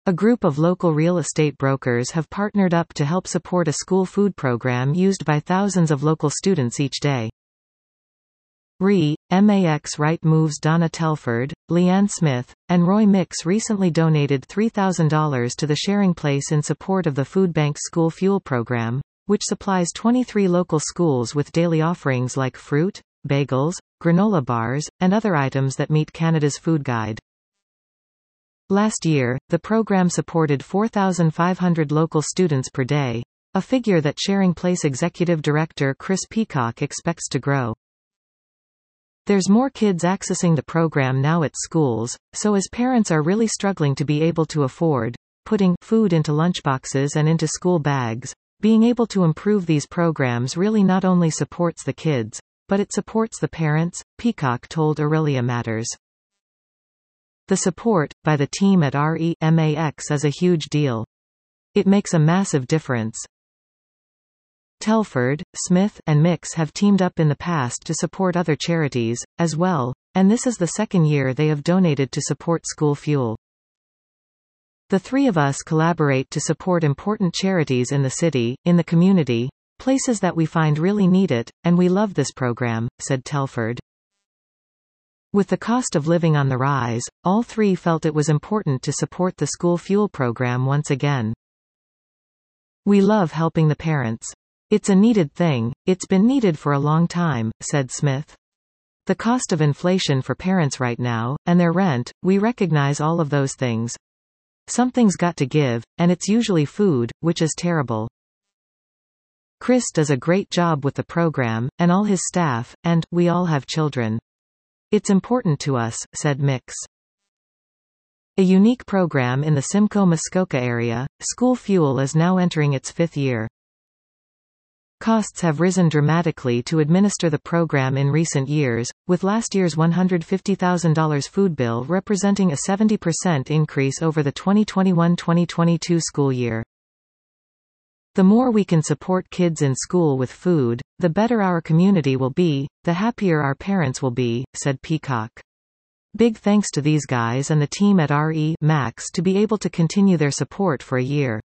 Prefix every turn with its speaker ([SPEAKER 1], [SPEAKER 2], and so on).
[SPEAKER 1] A group of local real estate brokers have partnered up to help support a school food program used by thousands of local students each day. Max Right Moves Donna Telford, Leanne Smith, and Roy Mix recently donated $3,000 to the Sharing Place in support of the Food Bank's School Fuel program, which supplies 23 local schools with daily offerings like fruit, bagels, granola bars, and other items that meet Canada's food guide. Last year, the program supported 4,500 local students per day, a figure that Sharing Place Executive Director Chris Peacock expects to grow. There's more kids accessing the program now at schools, so as parents are really struggling to be able to afford putting food into lunchboxes and into school bags, being able to improve these programs really not only supports the kids, but it supports the parents, Peacock told Aurelia Matters. The support by the team at REMAX is a huge deal. It makes a massive difference. Telford, Smith, and Mix have teamed up in the past to support other charities, as well, and this is the second year they have donated to support school fuel. The three of us collaborate to support important charities in the city, in the community, places that we find really need it, and we love this program, said Telford. With the cost of living on the rise, all three felt it was important to support the school fuel program once again. We love helping the parents. It's a needed thing, it's been needed for a long time, said Smith. The cost of inflation for parents right now, and their rent, we recognize all of those things. Something's got to give, and it's usually food, which is terrible. Chris does a great job with the program, and all his staff, and we all have children. It's important to us, said Mix. A unique program in the Simcoe-Muskoka area, School Fuel is now entering its 5th year. Costs have risen dramatically to administer the program in recent years, with last year's $150,000 food bill representing a 70% increase over the 2021-2022 school year. The more we can support kids in school with food, the better our community will be, the happier our parents will be, said Peacock. Big thanks to these guys and the team at REMAX to be able to continue their support for a year.